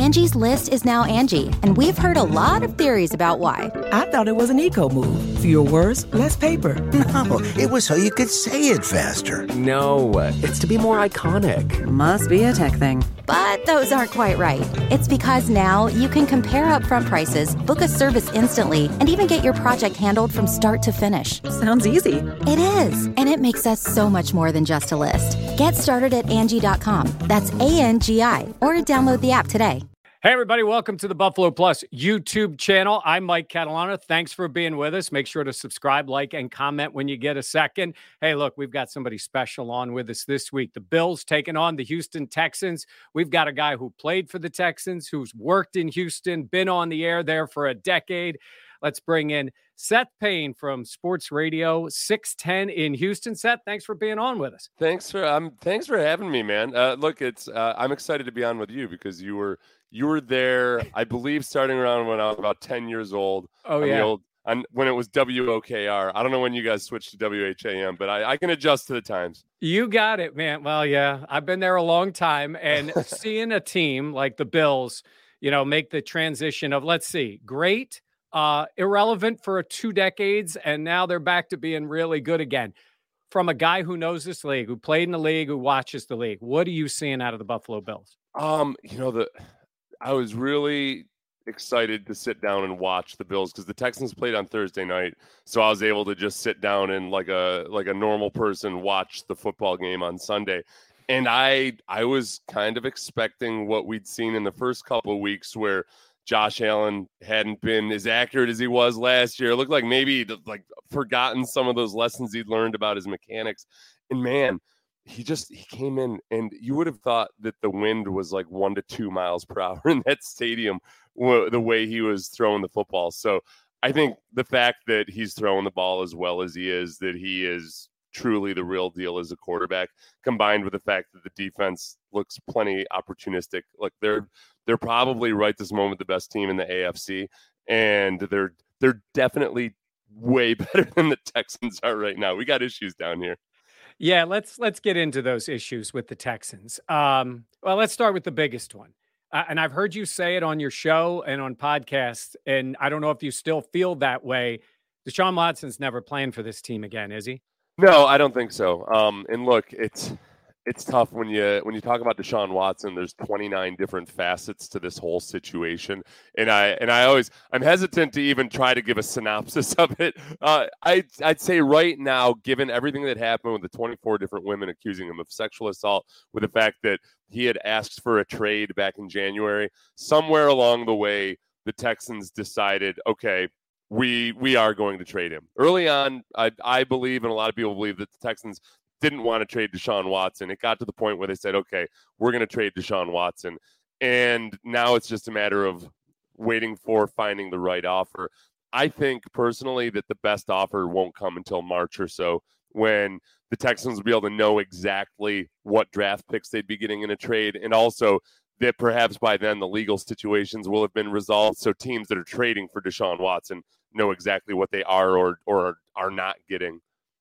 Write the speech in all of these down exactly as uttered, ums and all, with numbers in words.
Angie's List is now Angie, and we've heard a lot of theories about why. I thought it was an eco move. Fewer words, less paper. No, it was so you could say it faster. No, it's to be more iconic. Must be a tech thing. But those aren't quite right. It's because now you can compare upfront prices, book a service instantly, and even get your project handled from start to finish. Sounds easy. It is, and it makes us so much more than just a list. Get started at Angie dot com. That's A N G I, or download the app today. Hey, everybody. Welcome to the Buffalo Plus YouTube channel. I'm Mike Catalano. Thanks for being with us. Make sure to subscribe, like, and comment when you get a second. Hey, look, we've got somebody special on with us this week. The Bills taking on the Houston Texans. We've got a guy who played for the Texans, who's worked in Houston, been on the air there for a decade. Let's bring in Seth Payne from Sports Radio six ten in Houston. Seth, thanks for being on with us. Thanks for um, thanks for having me, man. Uh, look, it's uh, I'm excited to be on with you because you were you were there, I believe, starting around when I was about ten years old. Oh on yeah, the old, on, when it was W O K R. I don't know when you guys switched to W H A M, but I, I can adjust to the times. You got it, man. Well, yeah, I've been there a long time, and seeing a team like the Bills, you know, make the transition of let's see, great. Uh, irrelevant for two decades, and now they're back to being really good again. From a guy who knows this league, who played in the league, who watches the league, what are you seeing out of the Buffalo Bills? Um, you know, the I was really excited to sit down and watch the Bills because the Texans played on Thursday night, so I was able to just sit down and like a like a normal person watch the football game on Sunday. And I I was kind of expecting what we'd seen in the first couple of weeks where Josh Allen hadn't been as accurate as he was last year. It looked like maybe he'd like forgotten some of those lessons he'd learned about his mechanics. And man, he just he came in, and you would have thought that the wind was like one to two miles per hour in that stadium, the way he was throwing the football. So I think the fact that he's throwing the ball as well as he is, that he is truly the real deal as a quarterback, combined with the fact that the defense looks plenty opportunistic. Like they're they're probably right this moment the best team in the A F C, and they're they're definitely way better than the Texans are right now. We got issues down here. Yeah, let's let's get into those issues with the Texans. Um, well, let's start with the biggest one. Uh, and I've heard you say it on your show and on podcasts, and I don't know if you still feel that way. Deshaun Watson's never playing for this team again, is he? No, I don't think so. Um, and look, it's it's tough when you when you talk about Deshaun Watson. There's twenty-nine different facets to this whole situation, and I and I always I'm hesitant to even try to give a synopsis of it. Uh, I I'd say right now, given everything that happened with the twenty-four different women accusing him of sexual assault, with the fact that he had asked for a trade back in January, somewhere along the way, the Texans decided, okay, we we are going to trade him. Early on, I, I believe, and a lot of people believe, that the Texans didn't want to trade Deshaun Watson. It got to the point where they said, okay, we're going to trade Deshaun Watson. And now it's just a matter of waiting for finding the right offer. I think personally that the best offer won't come until March or so, when the Texans will be able to know exactly what draft picks they'd be getting in a trade, and also that perhaps by then the legal situations will have been resolved, so teams that are trading for Deshaun Watson know exactly what they are or or are not getting.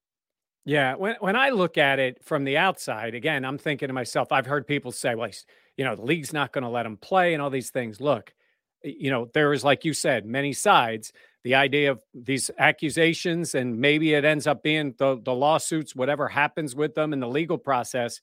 Yeah, when when I look at it from the outside, again, I'm thinking to myself, I've heard people say, well, you know, the league's not going to let him play and all these things. Look, you know, there is, like you said, many sides. The idea of these accusations, and maybe it ends up being the, the lawsuits, whatever happens with them in the legal process.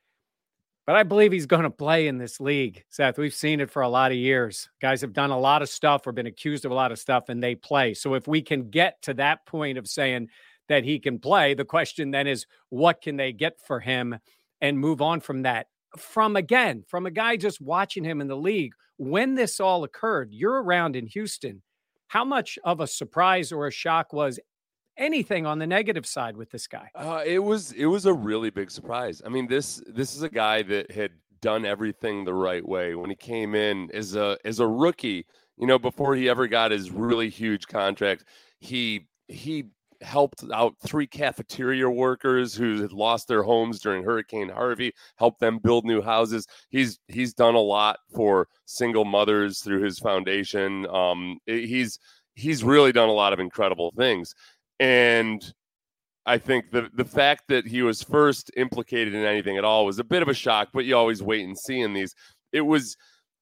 But I believe he's going to play in this league, Seth. We've seen it for a lot of years. Guys have done a lot of stuff or been accused of a lot of stuff, and they play. So if we can get to that point of saying that he can play, the question then is, what can they get for him and move on from that? From, again, from a guy just watching him in the league, when this all occurred, you're around in Houston. How much of a surprise or a shock was anything on the negative side with this guy? Uh, it was it was a really big surprise. I mean, this this is a guy that had done everything the right way when he came in as a as a rookie. You know, before he ever got his really huge contract, he he helped out three cafeteria workers who had lost their homes during Hurricane Harvey, helped them build new houses. He's he's done a lot for single mothers through his foundation. Um, he's he's really done a lot of incredible things. And I think the the fact that he was first implicated in anything at all was a bit of a shock, but you always wait and see in these. It was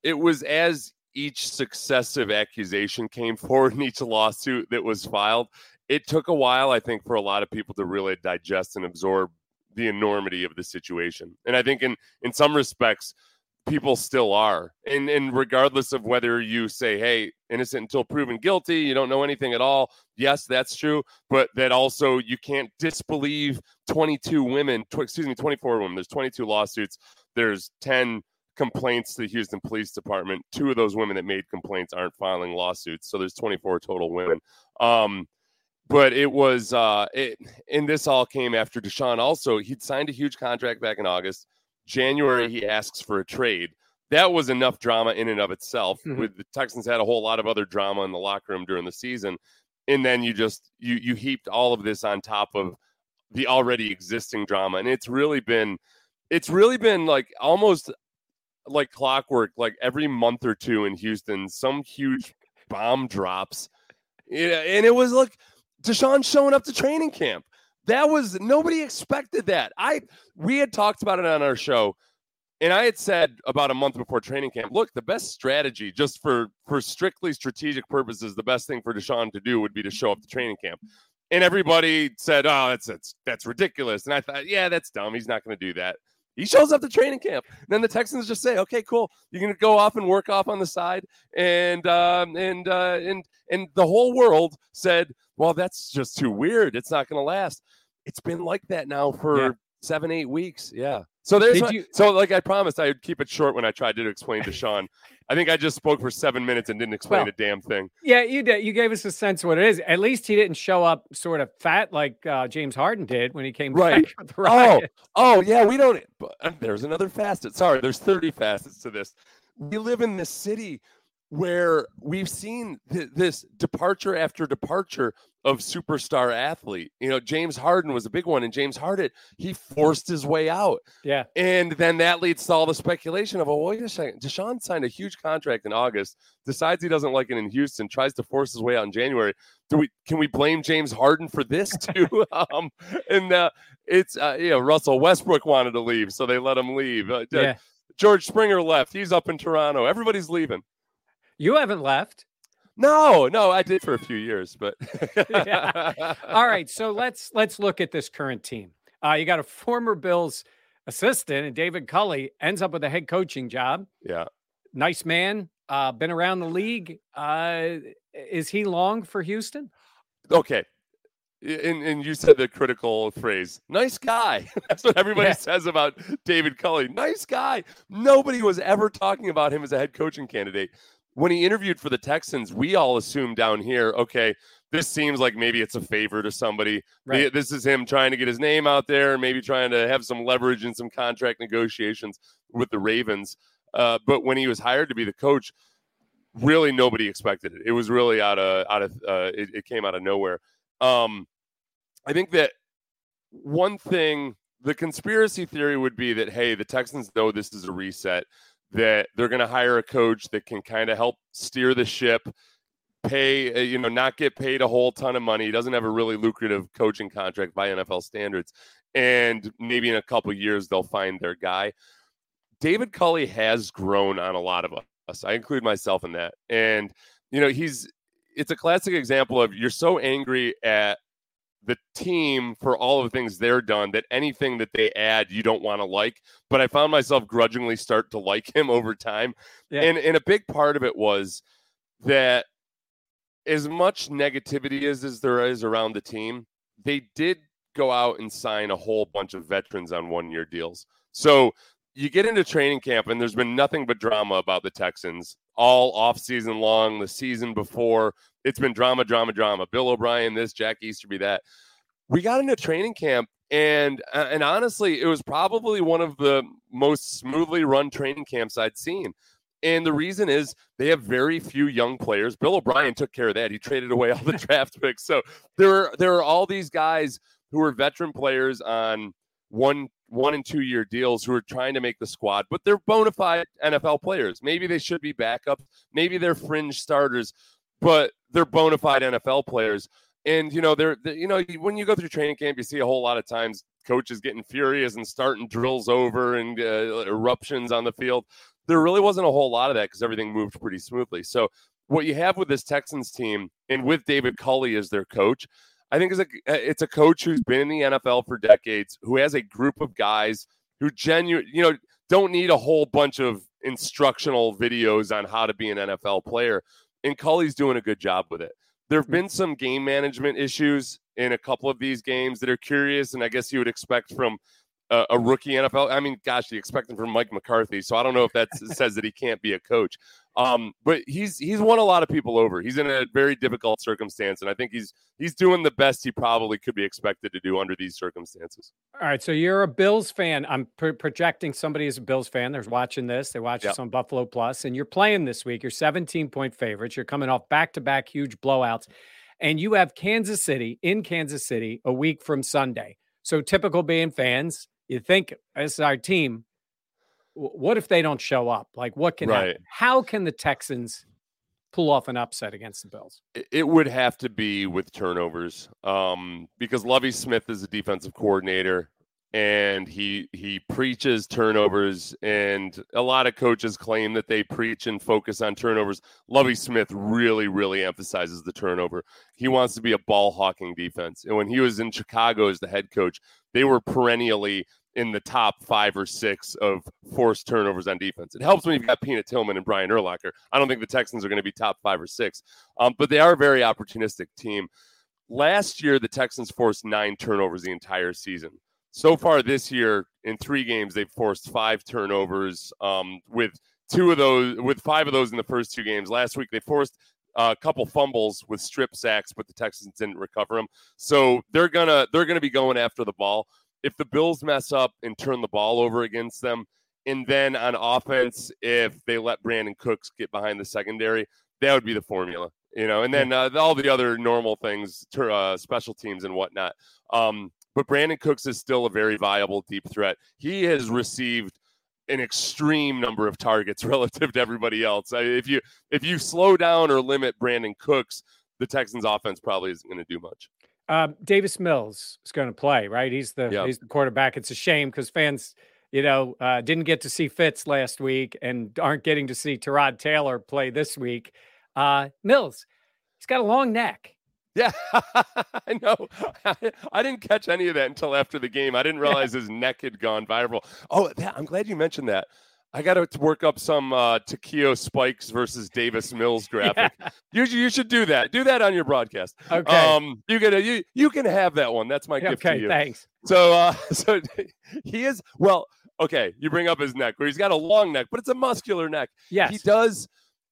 it was as each successive accusation came forward in each lawsuit that was filed, it took a while, I think, for a lot of people to really digest and absorb the enormity of the situation. And I think in, in some respects, people still are. And, and regardless of whether you say, hey, innocent until proven guilty, you don't know anything at all. Yes, that's true. But that also you can't disbelieve twenty-two women, tw- excuse me, twenty-four women. There's twenty-two lawsuits. There's ten complaints to the Houston Police Department. Two of those women that made complaints aren't filing lawsuits. So there's twenty-four total women. Um, but it was, uh, it, and this all came after Deshaun also, he'd signed a huge contract back in August. January, he asks for a trade. That was enough drama in and of itself. Mm-hmm. With the Texans had a whole lot of other drama in the locker room during the season. And then you just, you, you heaped all of this on top of the already existing drama. And it's really been, it's really been like almost like clockwork, like every month or two in Houston, some huge bomb drops. Yeah, and it was like Deshaun showing up to training camp. That was, nobody expected that. I we had talked about it on our show, and I had said about a month before training camp, look, the best strategy, just for for strictly strategic purposes, the best thing for Deshaun to do would be to show up to training camp. And everybody said, oh, that's that's that's ridiculous. And I thought, yeah, that's dumb. He's not going to do that. He shows up to training camp. And then the Texans just say, okay, cool. You're going to go off and work off on the side. And um, and uh, and and the whole world said, well, that's just too weird. It's not going to last. It's been like that now for yeah. seven, eight weeks. Yeah. So there's my, you, so like I promised I would keep it short when I tried to explain to Sean. I think I just spoke for seven minutes and didn't explain well, a damn thing. Yeah, you did. You gave us a sense of what it is. At least he didn't show up sort of fat like uh, James Harden did when he came right. back. With the riot. Oh, oh yeah. We don't. But there's another facet. Sorry, there's thirty facets to this. We live in this city where we've seen th- this departure after departure of superstar athlete. You know, James Harden was a big one, and James Harden, he forced his way out. Yeah. And then that leads to all the speculation of, oh, wait a second, Deshaun signed a huge contract in August, decides he doesn't like it in Houston, tries to force his way out in January. Do we, can we blame James Harden for this too? um, and uh, it's, uh, you know, Russell Westbrook wanted to leave, so they let him leave. Uh, yeah. George Springer left. He's up in Toronto. Everybody's leaving. You haven't left. No, no, I did for a few years, but yeah. All right. So let's let's look at this current team. Uh, you got a former Bills assistant, and David Culley ends up with a head coaching job. Yeah. Nice man. Uh, been around the league. Uh, is he long for Houston? Okay. And, and you said the critical phrase, nice guy. That's what everybody yeah. says about David Culley. Nice guy. Nobody was ever talking about him as a head coaching candidate. When he interviewed for the Texans, we all assumed down here, okay, this seems like maybe it's a favor to somebody. Right. This is him trying to get his name out there, maybe trying to have some leverage in some contract negotiations with the Ravens. Uh, but when he was hired to be the coach, really nobody expected it. It was really out of out of uh, it, it came out of nowhere. Um, I think that one thing, the conspiracy theory would be that, hey, the Texans know this is a reset, that they're going to hire a coach that can kind of help steer the ship, pay, uh, you know, not get paid a whole ton of money. He doesn't have a really lucrative coaching contract by N F L standards. And maybe in a couple of years, they'll find their guy. David Culley has grown on a lot of us. I include myself in that. And, you know, he's, it's a classic example of you're so angry at the team for all of the things they're done that anything that they add, you don't want to like. But I found myself grudgingly start to like him over time. Yeah. And, and a big part of it was that as much negativity as, as there is around the team, they did go out and sign a whole bunch of veterans on one-year deals. So you get into training camp, and there's been nothing but drama about the Texans all offseason long, the season before. It's been drama, drama, drama. Bill O'Brien, this, Jack Easterby, that. We got into training camp, and and honestly, it was probably one of the most smoothly run training camps I'd seen. And the reason is they have very few young players. Bill O'Brien took care of that. He traded away all the draft picks. So there are, there are all these guys who are veteran players on one one and two year deals who are trying to make the squad, but they're bona fide N F L players. Maybe they should be backups. Maybe they're fringe starters, but they're bona fide N F L players. And, you know, they're, they're, you know, when you go through training camp, you see a whole lot of times coaches getting furious and starting drills over and uh, eruptions on the field. there really wasn't a whole lot of that because everything moved pretty smoothly. So what you have with this Texans team and with David Culley as their coach, I think is a, it's a coach who's been in the N F L for decades, who has a group of guys who genuine, you know, don't need a whole bunch of instructional videos on how to be an N F L player. And Culley's doing a good job with it. There have been some game management issues in a couple of these games that are curious, and I guess you would expect from a, a rookie N F L. I mean, gosh, you expect him from Mike McCarthy, so I don't know if that says that he can't be a coach. Um, but he's he's won a lot of people over. He's in a very difficult circumstance, and I think he's he's doing the best he probably could be expected to do under these circumstances. All right, so you're a Bills fan. I'm pro- projecting somebody is a Bills fan. They're watching this. They watch Yep. this on Buffalo Plus, and you're playing this week. You're seventeen-point favorites. You're coming off back-to-back huge blowouts, and you have Kansas City in Kansas City a week from Sunday. So typical being fans, you think, this is our team. What if they don't show up? Like, what can Right. happen? How can the Texans pull off an upset against the Bills? It would have to be with turnovers, um, because Lovie Smith is a defensive coordinator, and he he preaches turnovers, and a lot of coaches claim that they preach and focus on turnovers. Lovie Smith really, really emphasizes the turnover. He wants to be a ball-hawking defense, and when he was in Chicago as the head coach, they were perennially in the top five or six of forced turnovers on defense. It helps when you've got Peanut Tillman and Brian Urlacher. I don't think the Texans are going to be top five or six, um, but they are a very opportunistic team. Last year, the Texans forced nine turnovers the entire season. So far this year, in three games, they've forced five turnovers, um, with two of those, with five of those in the first two games. Last week, they forced a couple fumbles with strip sacks, but the Texans didn't recover them. So they're gonna they're gonna be going after the ball. If the Bills mess up and turn the ball over against them, and then on offense, if they let Brandon Cooks get behind the secondary, that would be the formula, you know. And then uh, all the other normal things, uh, special teams and whatnot. Um, but Brandon Cooks is still a very viable deep threat. He has received an extreme number of targets relative to everybody else. I, if you if you slow down or limit Brandon Cooks, the Texans' offense probably isn't going to do much. Um, Davis Mills is going to play, right? He's the Yep. he's the quarterback. It's a shame because fans, you know, uh, didn't get to see Fitz last week and aren't getting to see Tyrod Taylor play this week. Uh, Mills, he's got a long neck. Yeah, I know. I, I didn't catch any of that until after the game. I didn't realize his neck had gone viral. Oh, that, I'm glad you mentioned that. I got to work up some uh, Takeo Spikes versus Davis Mills graphic. Yeah. You, you should do that. Do that on your broadcast. Okay. Um, you can you you can have that one. That's my gift to Okay, you. thanks. So, uh, so he is well. Okay, you bring up his neck, where he's got a long neck, but it's a muscular neck. Yes. He does.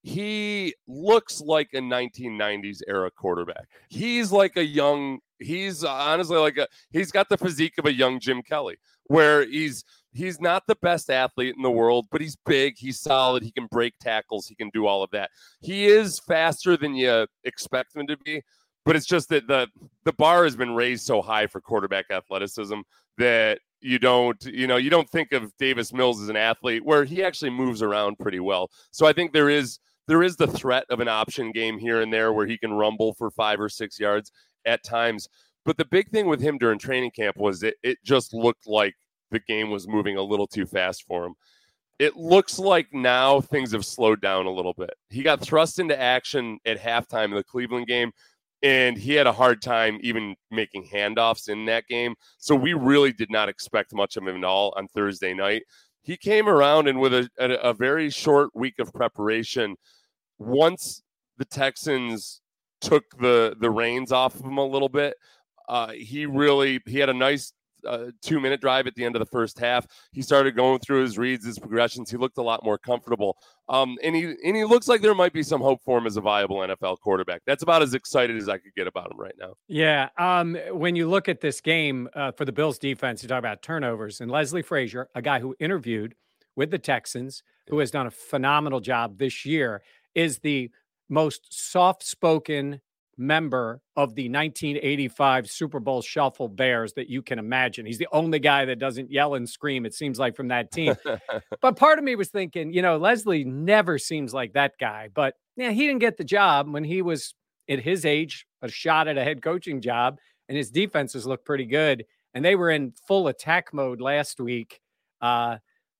He looks like a nineteen nineties era quarterback. He's like a young. He's honestly like a. He's got the physique of a young Jim Kelly, where he's. He's not the best athlete in the world, but he's big, he's solid, he can break tackles, he can do all of that. He is faster than you expect him to be, but it's just that the the bar has been raised so high for quarterback athleticism that you don't, you know, you don't think of Davis Mills as an athlete where he actually moves around pretty well. So I think there is there is the threat of an option game here and there where he can rumble for five or six yards at times. But the big thing with him during training camp was it, it just looked like the game was moving a little too fast for him. It looks like now things have slowed down a little bit. He got thrust into action at halftime in the Cleveland game, and he had a hard time even making handoffs in that game. So we really did not expect much of him at all on Thursday night. He came around, and with a, a, a very short week of preparation, once the Texans took the, the reins off of him a little bit, uh, he really he had a nice Uh, two-minute drive at the end of the first half. He started going through his reads, his progressions. He looked a lot more comfortable. Um, and he and he looks like there might be some hope for him as a viable N F L quarterback. That's about as excited as I could get about him right now. Yeah. Um, when you look at this game uh, for the Bills defense, you talk about turnovers. And Leslie Frazier, a guy who interviewed with the Texans, who has done a phenomenal job this year, is the most soft-spoken member of the nineteen eighty-five Super Bowl Shuffle Bears that you can imagine. He's the only guy that doesn't yell and scream, it seems like, from that team. But part of me was thinking, you know, Leslie never seems like that guy. But yeah, he didn't get the job when he was at his age, a shot at a head coaching job, and his defenses looked pretty good. And they were in full attack mode last week. Uh,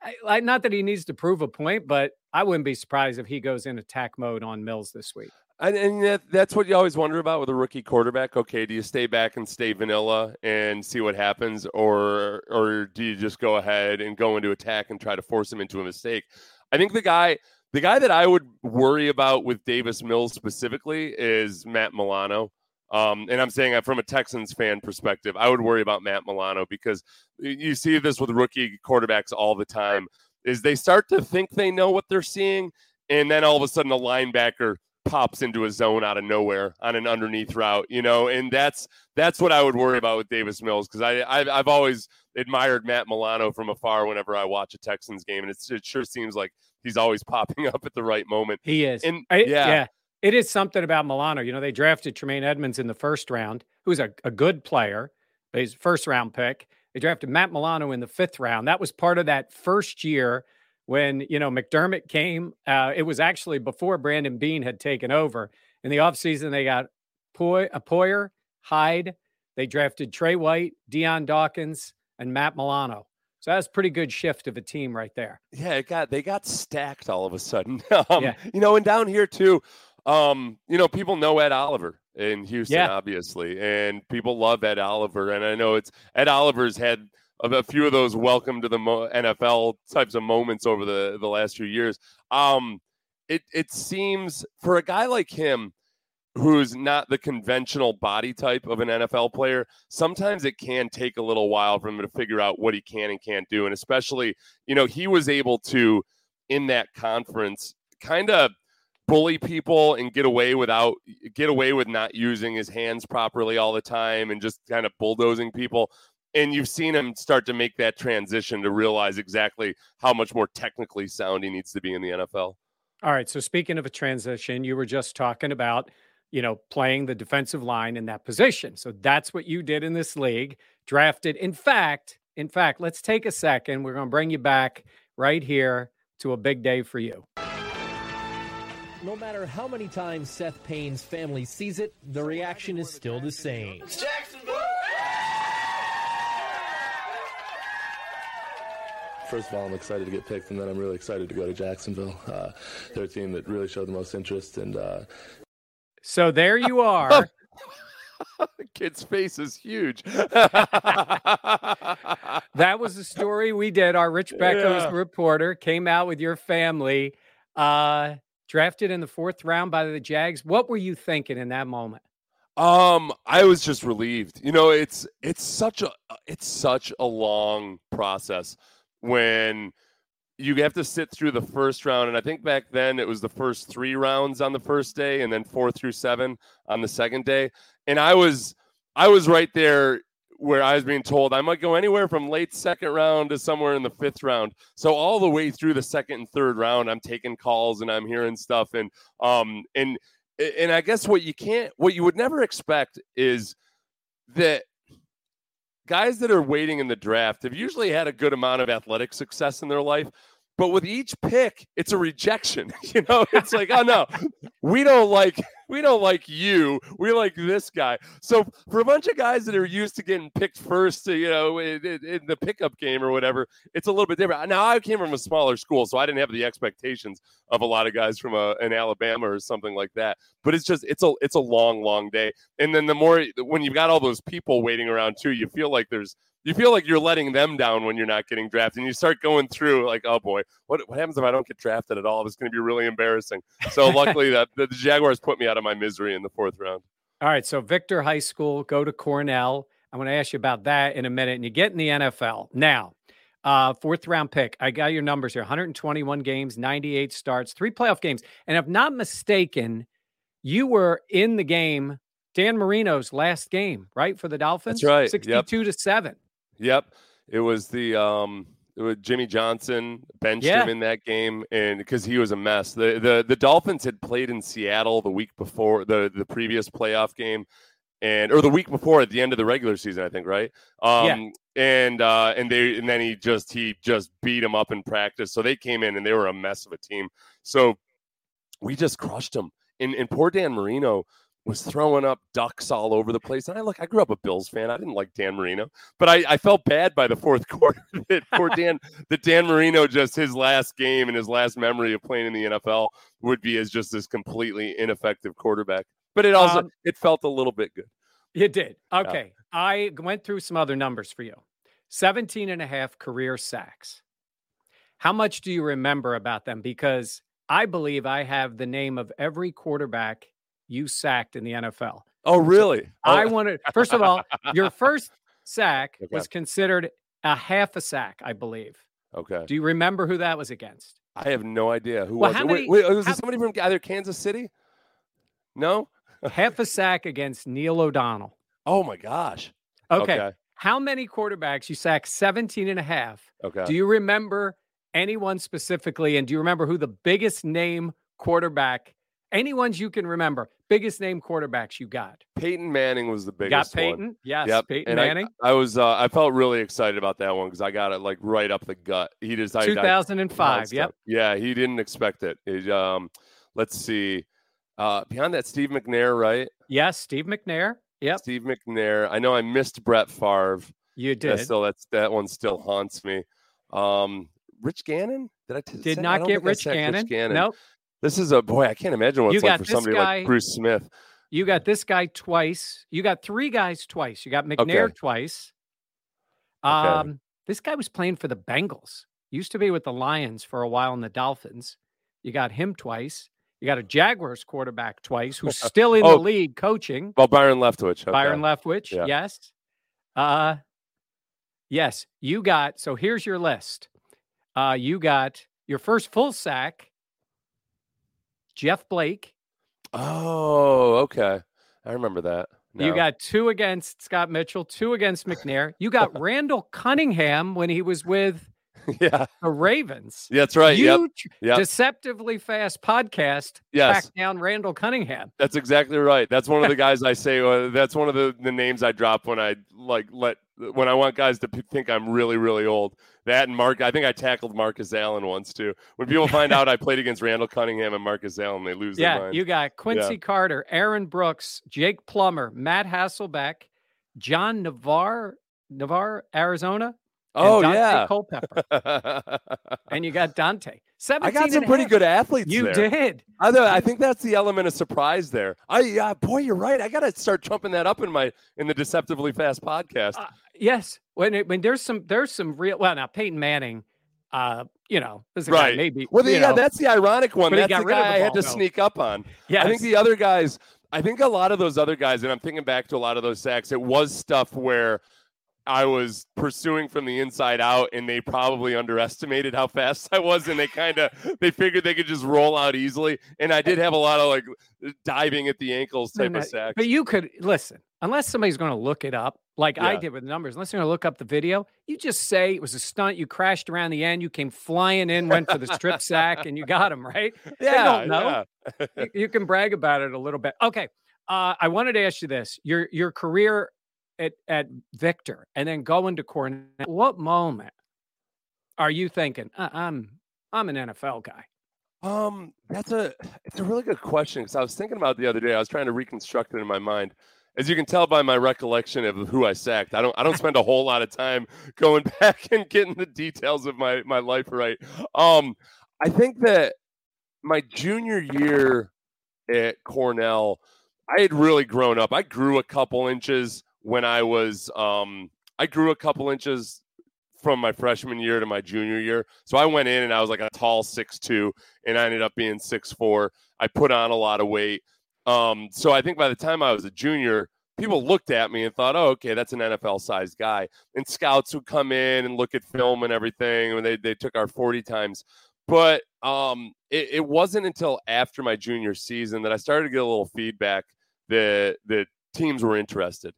I, I, not that he needs to prove a point, but I wouldn't be surprised if he goes in attack mode on Mills this week. And, and that, that's what you always wonder about with a rookie quarterback. Okay, do you stay back and stay vanilla and see what happens, or or do you just go ahead and go into attack and try to force him into a mistake? I think the guy the guy that I would worry about with Davis Mills specifically is Matt Milano. Um, and I'm saying that from a Texans fan perspective, I would worry about Matt Milano, because you see this with rookie quarterbacks all the time, is they start to think they know what they're seeing, and then all of a sudden a linebacker pops into a zone out of nowhere on an underneath route, you know, and that's that's what I would worry about with Davis Mills, because I I've, I've always admired Matt Milano from afar whenever I watch a Texans game, and it's, it sure seems like he's always popping up at the right moment. He is. And I, yeah. yeah. It is something about Milano. You know, they drafted Tremaine Edmonds in the first round, who's a, a good player. He's a first-round pick. They drafted Matt Milano in the fifth round. That was part of that first year when, you know, McDermott came. Uh, it was actually before Brandon Beane had taken over. In the offseason, they got Poy, uh, Poyer, Hyde. They drafted Trey White, Deion Dawkins, and Matt Milano. So that's a pretty good shift of a team right there. Yeah, it got they got stacked all of a sudden. um, yeah. You know, and down here too, Um, you know, people know Ed Oliver in Houston, yeah. obviously, and people love Ed Oliver. And I know it's Ed Oliver's had a, a few of those welcome to the mo- N F L types of moments over the, the last few years. Um, it, it seems for a guy like him, who's not the conventional body type of an N F L player, sometimes it can take a little while for him to figure out what he can and can't do. And especially, you know, he was able to, in that conference, kind of bully people and get away without get away with not using his hands properly all the time and just kind of bulldozing people. And you've seen him start to make that transition to realize exactly how much more technically sound he needs to be in the N F L. All right. So speaking of a transition, you were just talking about, you know, playing the defensive line in that position. So that's what you did in this league, drafted. In fact, in fact, let's take a second. We're going to bring you back right here to a big day for you. No matter how many times Seth Payne's family sees it, the reaction is still the same. Jacksonville! First of all, I'm excited to get picked, and then I'm really excited to go to Jacksonville. Uh, they're a team that really showed the most interest. And uh... So there you are. Kid's face is huge. That was the story we did. Our Rich Beckos yeah. reporter came out with your family. Uh, Drafted in the fourth round by the Jags. What were you thinking in that moment? Um, I was just relieved. You know, it's it's such a it's such a long process when you have to sit through the first round. And I think back then it was the first three rounds on the first day and then four through seven on the second day. And I was I was right there where I was being told I might go anywhere from late second round to somewhere in the fifth round. So all the way through the second and third round, I'm taking calls and I'm hearing stuff. And, um, and, and I guess what you can't, what you would never expect is that guys that are waiting in the draft have usually had a good amount of athletic success in their life. But with each pick, it's a rejection. You know, it's like, oh no, we don't like we don't like you. We like this guy. So for a bunch of guys that are used to getting picked first, you know, in, in, in the pickup game or whatever, it's a little bit different. Now I came from a smaller school, so I didn't have the expectations of a lot of guys from a, an Alabama or something like that. But it's just it's a it's a long, long day. And then the more when you've got all those people waiting around too, you feel like there's. You feel like you're letting them down when you're not getting drafted. And you start going through like, oh, boy, what what happens if I don't get drafted at all? It's going to be really embarrassing. So luckily that the Jaguars put me out of my misery in the fourth round. All right, so Victor High School, go to Cornell. I'm going to ask you about that in a minute. And you get in the N F L. Now, uh, fourth round pick. I got your numbers here. one hundred twenty-one games, ninety-eight starts, three playoff games. And if not mistaken, you were in the game, Dan Marino's last game, right, for the Dolphins? That's right. sixty-two yep. to seven. Yep. It was the um it was Jimmy Johnson benched yeah. him in that game, and because he was a mess. The, the the Dolphins had played in Seattle the week before the, the previous playoff game, and or the week before at the end of the regular season, I think, right? Um yeah. and uh and they and then he just he just beat him up in practice. So they came in and they were a mess of a team. So we just crushed them. And and poor Dan Marino was throwing up ducks all over the place. And I look, I grew up a Bills fan. I didn't like Dan Marino, but I, I felt bad by the fourth quarter that poor Dan, that Dan Marino, just his last game and his last memory of playing in the N F L would be as just this completely ineffective quarterback. But it also, um, it felt a little bit good. You did. Okay. Yeah. I went through some other numbers for you. seventeen and a half career sacks. How much do you remember about them? Because I believe I have the name of every quarterback you sacked in the N F L. Oh, really? Oh. I wanted, first of all, your first sack okay. was considered a half a sack, I believe. Okay. Do you remember who that was against? I have no idea. Who well, was how it? Many, wait, wait, was how, it somebody from either Kansas City? No? Half a sack against Neil O'Donnell. Oh, my gosh. Okay. okay. How many quarterbacks you sacked? seventeen and a half. Okay. Do you remember anyone specifically? And do you remember who the biggest name quarterback, any ones you can remember, biggest name quarterbacks you got? Peyton Manning was the biggest got Peyton? one. Yes, yep. Peyton and Manning. I, I was, uh, I felt really excited about that one because I got it like right up the gut. He just, two thousand five. I, yep. Yeah, he didn't expect it. it um, let's see. Uh, beyond that, Steve McNair, right? Yes, Steve McNair. Yep. Steve McNair. I know I missed Brett Favre. You did. That still, that's that one still haunts me. Um, Rich Gannon? Did I t- did say, not I get Rich Gannon. Rich Gannon? Nope. This is a boy. I can't imagine what you it's like for somebody guy, like Bruce Smith. You got this guy twice. You got three guys twice. You got McNair okay. twice. Um, okay. This guy was playing for the Bengals. Used to be with the Lions for a while in the Dolphins. You got him twice. You got a Jaguars quarterback twice, who's still in oh, the league coaching. Well, Byron Leftwich. Okay. Byron Leftwich, yeah. yes. Uh, yes, you got, so here's your list. Uh, you got your first full sack, Jeff Blake. Oh, okay. I remember that. No. You got two against Scott Mitchell, two against McNair. You got Randall Cunningham when he was with yeah. the Ravens. Yeah, that's right. You yep. Yep. Deceptively Fast podcast yes. tracked down Randall Cunningham. That's exactly right. That's one of the guys I say. Uh, that's one of the, the names I drop when I like let when I want guys to p- think I'm really really old. That and Mark. I think I tackled Marcus Allen once too. When people find out I played against Randall Cunningham and Marcus Allen, they lose yeah, their mind. You got Quincy yeah. Carter, Aaron Brooks, Jake Plummer, Matt Hasselbeck, John Navarre, Navarre, Arizona. Oh, Dante yeah. Culpepper. And you got Dante. I got some pretty good athletes You there. did. I, I think that's the element of surprise there. I uh, Boy, you're right. I got to start trumping that up in my in the Deceptively Fast podcast. Uh, yes. When it, when there's some there's some real well now Peyton Manning, uh, you know, this is a right. guy maybe. Well, the, yeah, know, that's the ironic one. That's the guy the I had to ball, sneak up on. Yes. I think the other guys, I think a lot of those other guys, and I'm thinking back to a lot of those sacks, it was stuff where I was pursuing from the inside out, and they probably underestimated how fast I was, and they kind of they figured they could just roll out easily. And I did have a lot of like diving at the ankles type no, no, of sacks. But you could listen, unless somebody's going to look it up, like yeah. I did with the numbers. Unless you're going to look up the video, you just say it was a stunt. You crashed around the end. You came flying in, went for the strip sack, and you got him right. Yeah, they don't know. Yeah. you, you can brag about it a little bit. Okay, uh, I wanted to ask you this: your your career at at Victor, and then going to Cornell. What moment are you thinking? Uh, I'm I'm an N F L guy. Um, that's a it's a really good question because I was thinking about it the other day. I was trying to reconstruct it in my mind. As you can tell by my recollection of who I sacked, I don't I don't spend a whole lot of time going back and getting the details of my my life right. Um, I think that my junior year at Cornell, I had really grown up. I grew a couple inches when I was um I grew a couple inches from my freshman year to my junior year. So I went in and I was like a tall six two, and I ended up being six four. I put on a lot of weight. Um, so I think by the time I was a junior, people looked at me and thought, oh, okay, that's an N F L-sized guy. And scouts would come in and look at film and everything, and they, they took our forty times. But um, it, it wasn't until after my junior season that I started to get a little feedback that, that teams were interested.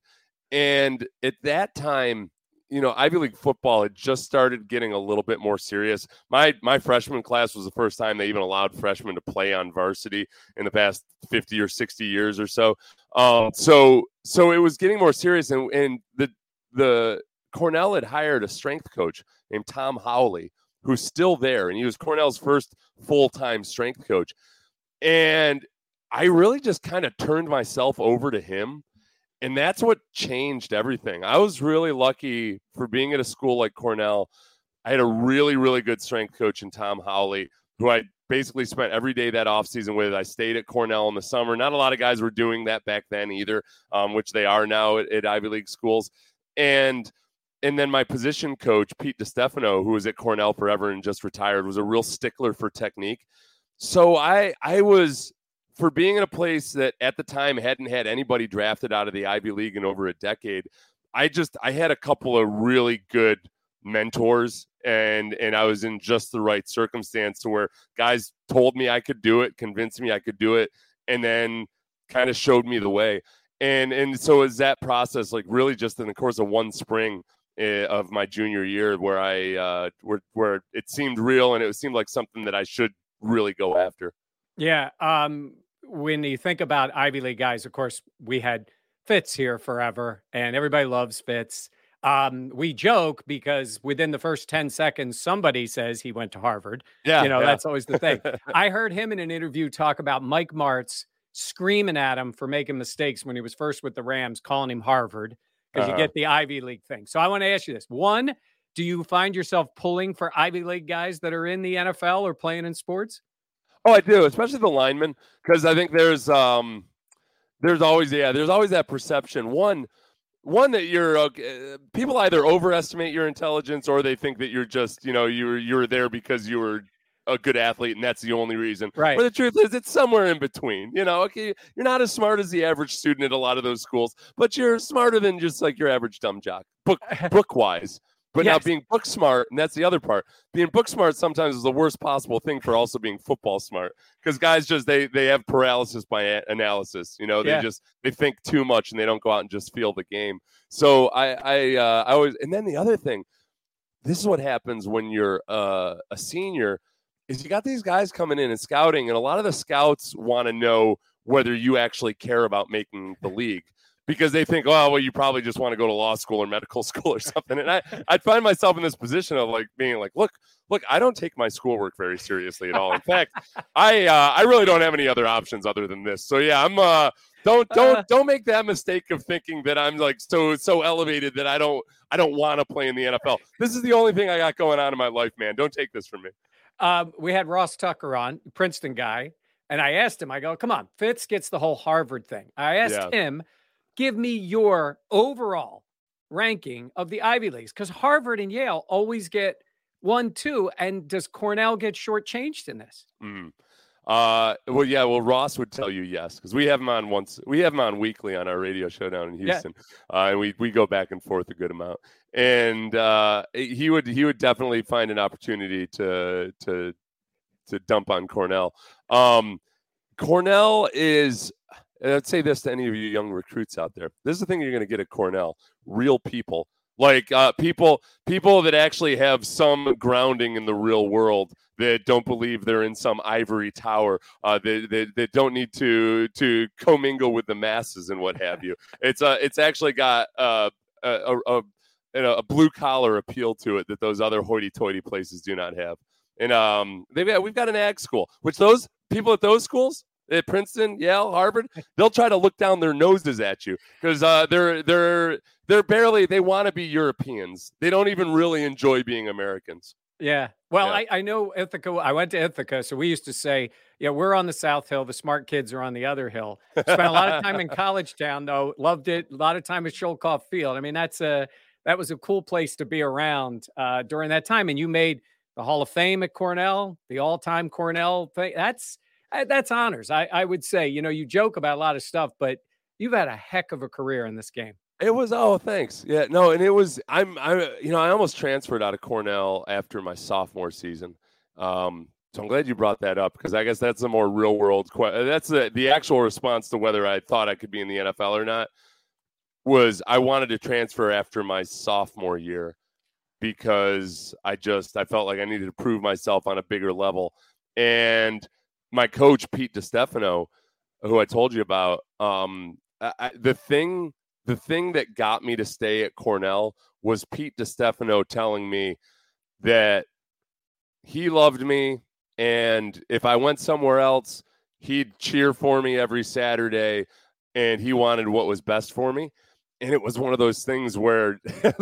And at that time, you know, Ivy League football had just started getting a little bit more serious. My my freshman class was the first time they even allowed freshmen to play on varsity in the past fifty or sixty years or so. Um, so so it was getting more serious, and, and the the Cornell had hired a strength coach named Tom Howley, who's still there, and he was Cornell's first full-time strength coach. And I really just kind of turned myself over to him. And that's what changed everything. I was really lucky for being at a school like Cornell. I had a really, really good strength coach in Tom Howley, who I basically spent every day that offseason with. I stayed at Cornell in the summer. Not a lot of guys were doing that back then either, um, which they are now at, at Ivy League schools. And and then my position coach, Pete DiStefano, who was at Cornell forever and just retired, was a real stickler for technique. So I I was, for being in a place that at the time hadn't had anybody drafted out of the Ivy League in over a decade, I just I had a couple of really good mentors, and and I was in just the right circumstance to where guys told me I could do it, convinced me I could do it, and then kind of showed me the way. And and so is that process, like really just in the course of one spring uh, of my junior year, where I uh, where where it seemed real and it seemed like something that I should really go after. Yeah. Um, when you think about Ivy League guys, of course, we had Fitz here forever, and everybody loves Fitz. Um, we joke because within the first ten seconds, somebody says he went to Harvard. Yeah, you know, yeah. That's always the thing. I heard him in an interview talk about Mike Martz screaming at him for making mistakes when he was first with the Rams, calling him Harvard, because uh-huh. you get the Ivy League thing. So I want to ask you this. One, do you find yourself pulling for Ivy League guys that are in the N F L or playing in sports? Oh, I do, especially the linemen, because I think there's um, there's always yeah, there's always that perception. One, one that you're uh, people either overestimate your intelligence or they think that you're just you know you're you're there because you were a good athlete and that's the only reason. Right. But the truth is, it's somewhere in between. You know, okay, you're not as smart as the average student at a lot of those schools, but you're smarter than just like your average dumb jock, book book wise. But yes. Now being book smart, and that's the other part, being book smart sometimes is the worst possible thing for also being football smart, because guys just, they they have paralysis by a- analysis. You know, they yeah. just, they think too much and they don't go out and just feel the game. So I, I, uh, I always, and then the other thing, this is what happens when you're uh, a senior, is you got these guys coming in and scouting, and a lot of the scouts want to know whether you actually care about making the league. Because they think, oh, well, you probably just want to go to law school or medical school or something. And I, I'd find myself in this position of like being like, look, look, I don't take my schoolwork very seriously at all. In fact, I uh, I really don't have any other options other than this. So yeah, I'm uh, don't don't uh, don't make that mistake of thinking that I'm like so so elevated that I don't I don't want to play in the N F L. This is the only thing I got going on in my life, man. Don't take this from me. Um, we had Ross Tucker on, Princeton guy, and I asked him, I go, come on, Fitz gets the whole Harvard thing. I asked yeah. him, give me your overall ranking of the Ivy Leagues, because Harvard and Yale always get one, two. And does Cornell get shortchanged in this? Mm. Uh, well, yeah, well, Ross would tell you yes, because we have him on once. We have him on weekly on our radio show down in Houston, yeah. uh, and we we go back and forth a good amount. And uh, he would he would definitely find an opportunity to to to dump on Cornell. Um, Cornell is. And I'd say this to any of you young recruits out there. This is the thing you're going to get at Cornell. Real people. Like uh, people people that actually have some grounding in the real world, that don't believe they're in some ivory tower, uh, that, that, that don't need to to commingle with the masses and what have you. It's uh, it's actually got uh, a, a, a, a blue-collar appeal to it that those other hoity-toity places do not have. And um, they've got, we've got an ag school, which those people at those schools, at Princeton, Yale, Harvard, they'll try to look down their noses at you because uh, they're they're they're barely they want to be Europeans. They don't even really enjoy being Americans. Yeah. Well, Yeah. I, I know Ithaca. I went to Ithaca, so we used to say, yeah, we're on the South Hill. The smart kids are on the other hill. Spent a lot of time in College Town, though. Loved it. A lot of time at Sholkoff Field. I mean, that's a that was a cool place to be around uh, during that time. And you made the Hall of Fame at Cornell, the all-time Cornell thing. That's that's honors. I, I would say, you know, you joke about a lot of stuff, but you've had a heck of a career in this game. It was, oh, thanks. Yeah, no, and it was, I'm, I, you know, I almost transferred out of Cornell after my sophomore season. Um, so I'm glad you brought that up because I guess that's a more real world question. That's the, the actual response to whether I thought I could be in the N F L or not was I wanted to transfer after my sophomore year because I just, I felt like I needed to prove myself on a bigger level. And my coach, Pete DiStefano, who I told you about, um, I, the thing, The thing that got me to stay at Cornell was Pete DiStefano telling me that he loved me, and if I went somewhere else, he'd cheer for me every Saturday, and he wanted what was best for me. And it was one of those things where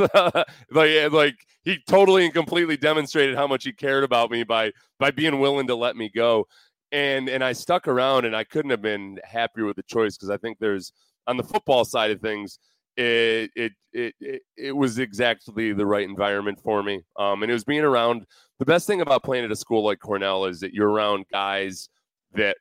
like, like he totally and completely demonstrated how much he cared about me by by being willing to let me go. And and I stuck around, and I couldn't have been happier with the choice, because I think there's, on the football side of things, it it it it, it was exactly the right environment for me. Um, and it was being around. The best thing about playing at a school like Cornell is that you're around guys that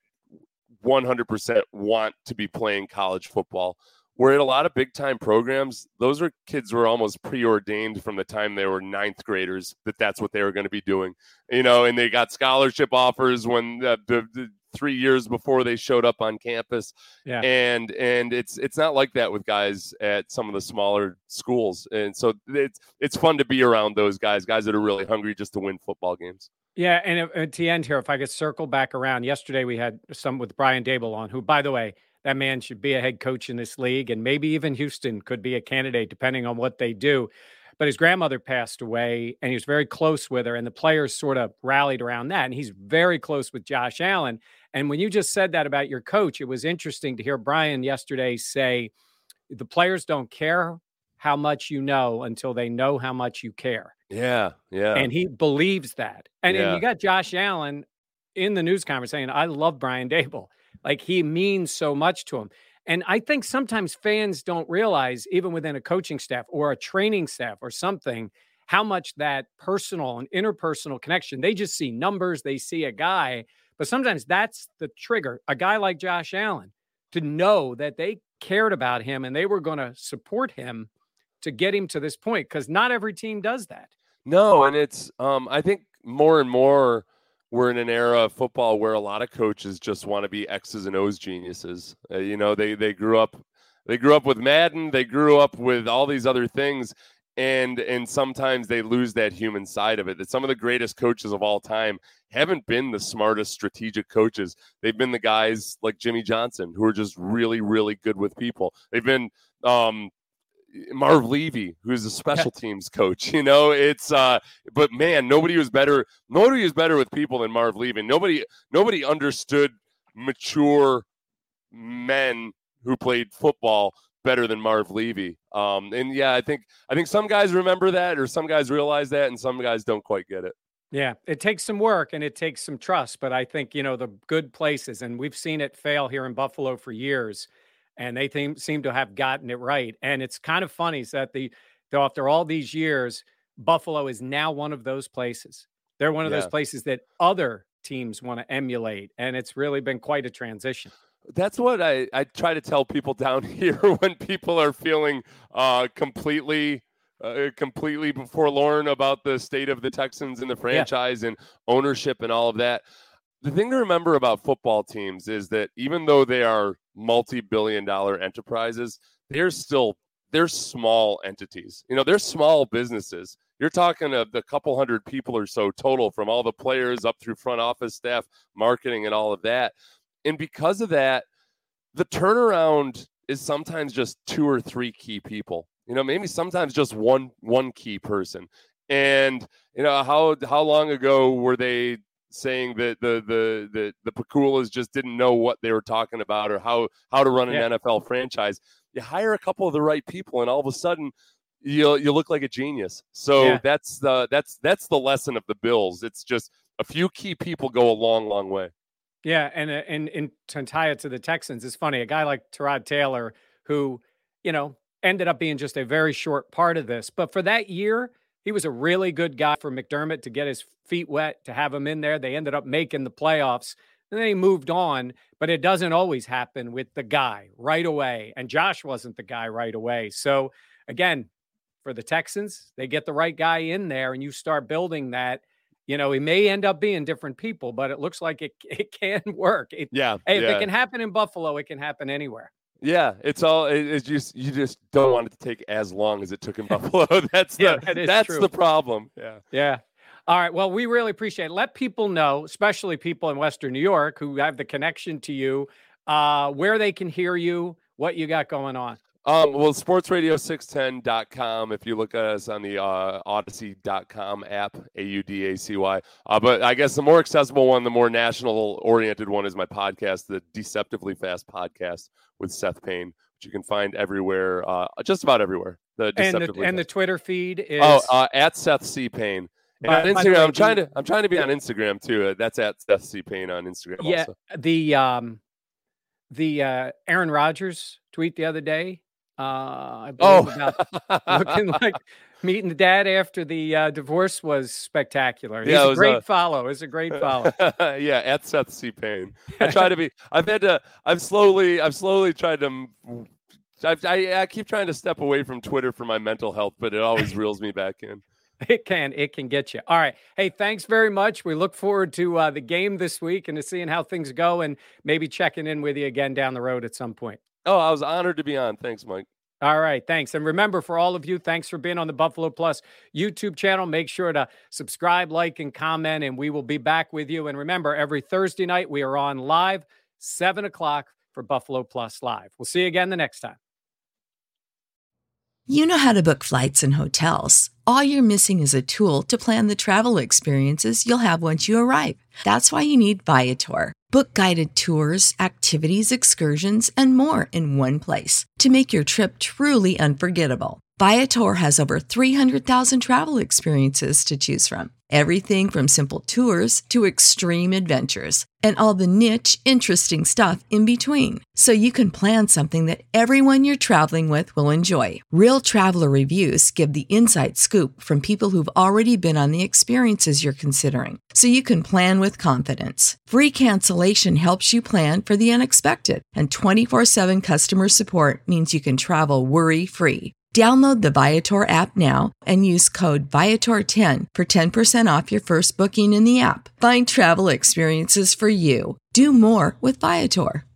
one hundred percent want to be playing college football. Where at a lot of big time programs, those are kids who were almost preordained from the time they were ninth graders that that's what they were going to be doing, you know, and they got scholarship offers when uh, the, the three years before they showed up on campus. Yeah. And, and it's, it's not like that with guys at some of the smaller schools. And so it's, it's fun to be around those guys, guys that are really hungry just to win football games. Yeah. And if, at the end here, if I could circle back around, yesterday we had some with Brian Daboll on, who, by the way, that man should be a head coach in this league, and maybe even Houston could be a candidate depending on what they do. But his grandmother passed away, and he was very close with her, and the players sort of rallied around that. And he's very close with Josh Allen. And when you just said that about your coach, it was interesting to hear Brian yesterday say the players don't care how much you know until they know how much you care. Yeah, yeah. And he believes that. And, yeah. and you got Josh Allen in the news conference saying, I love Brian Daboll. Like, he means so much to him. And I think sometimes fans don't realize, even within a coaching staff or a training staff or something, how much that personal and interpersonal connection, they just see numbers, they see a guy, but sometimes that's the trigger. A guy like Josh Allen, to know that they cared about him and they were going to support him to get him to this point, because not every team does that. No, and it's, um, I think more and more, we're in an era of football where a lot of coaches just want to be X's and O's geniuses. Uh, you know, they they grew up they grew up with Madden, they grew up with all these other things, and and sometimes they lose that human side of it. That some of the greatest coaches of all time haven't been the smartest strategic coaches. They've been the guys like Jimmy Johnson, who are just really, really good with people. They've been um, Marv Levy, who's a special teams coach. You know, it's uh but man, nobody was better nobody was better with people than Marv Levy. Nobody nobody understood mature men who played football better than Marv Levy. Um and yeah, I think I think some guys remember that, or some guys realize that, and some guys don't quite get it. Yeah, it takes some work and it takes some trust, but I think, you know, the good places, and we've seen it fail here in Buffalo for years, and they think, seem to have gotten it right. And it's kind of funny is that the, though after all these years, Buffalo is now one of those places. They're one of yeah. those places that other teams want to emulate. And it's really been quite a transition. That's what I, I try to tell people down here when people are feeling uh, completely, uh, completely forlorn about the state of the Texans and the franchise yeah. and ownership and all of that. The thing to remember about football teams is that even though they are multi-billion dollar enterprises, they're still, they're small entities. You know, they're small businesses. You're talking a, a couple hundred people or so total, from all the players up through front office staff, marketing, and all of that. And because of that, the turnaround is sometimes just two or three key people. You know, maybe sometimes just one one key person. And, you know, how how long ago were they saying that the the the the Paculas just didn't know what they were talking about, or how how to run an yeah. N F L franchise? You hire a couple of the right people, and all of a sudden you you look like a genius. So yeah. that's the that's that's the lesson of the Bills. It's just a few key people go a long, long way. Yeah, and and and to tie it to the Texans, it's funny. A guy like Tyrod Taylor, who, you know, ended up being just a very short part of this, but for that year, he was a really good guy for McDermott to get his feet wet, to have him in there. They ended up making the playoffs, and then he moved on. But it doesn't always happen with the guy right away. And Josh wasn't the guy right away. So again, for the Texans, they get the right guy in there, and you start building that. You know, he may end up being different people, but it looks like it it can work. It, yeah. Hey, yeah. if it can happen in Buffalo, it can happen anywhere. Yeah, it's all. It, it's just you just don't want it to take as long as it took in Buffalo. That's the yeah, that is that's true. the problem. Yeah, yeah. All right. Well, we really appreciate it. Let people know, especially people in Western New York who have the connection to you, uh, where they can hear you, what you got going on. Um, well, sports radio six ten dot com. If you look at us on the uh, Odyssey dot com app, A U D A C Y. Uh, but I guess the more accessible one, the more national-oriented one is my podcast, the Deceptively Fast Podcast with Seth Payne, which you can find everywhere, uh, just about everywhere. The and the, Deceptively and the Fast. Twitter feed is oh uh, at Seth C Payne. And By- on by the Instagram, way, I'm trying the- to I'm trying to be on Instagram too. Uh, that's at Seth C Payne on Instagram. yeah Also. the um the uh, Aaron Rodgers tweet the other day. Uh, I believe Oh, about looking like meeting the dad after the uh, divorce was spectacular. He's Yeah, it a was, great uh, follow. It's a great follow. yeah, at Seth C Payne. I try to be. I've had to. I've slowly. I've slowly tried to. I've, I I keep trying to step away from Twitter for my mental health, but it always reels me back in. It can. It can get you. All right. Hey, thanks very much. We look forward to uh, the game this week and to seeing how things go and maybe checking in with you again down the road at some point. Oh, I was honored to be on. Thanks, Mike. All right. Thanks. And remember, for all of you, thanks for being on the Buffalo Plus YouTube channel. Make sure to subscribe, like, and comment, and we will be back with you. And remember, every Thursday night, we are on live, seven o'clock for Buffalo Plus Live. We'll see you again the next time. You know how to book flights and hotels. All you're missing is a tool to plan the travel experiences you'll have once you arrive. That's why you need Viator. Book guided tours, activities, excursions, and more in one place to make your trip truly unforgettable. Viator has over three hundred thousand travel experiences to choose from. Everything from simple tours to extreme adventures and all the niche, interesting stuff in between. So you can plan something that everyone you're traveling with will enjoy. Real traveler reviews give the inside scoop from people who've already been on the experiences you're considering. So you can plan with confidence. Free cancellation helps you plan for the unexpected. And twenty-four seven customer support means you can travel worry-free. Download the Viator app now and use code Viator ten for ten percent off your first booking in the app. Find travel experiences for you. Do more with Viator.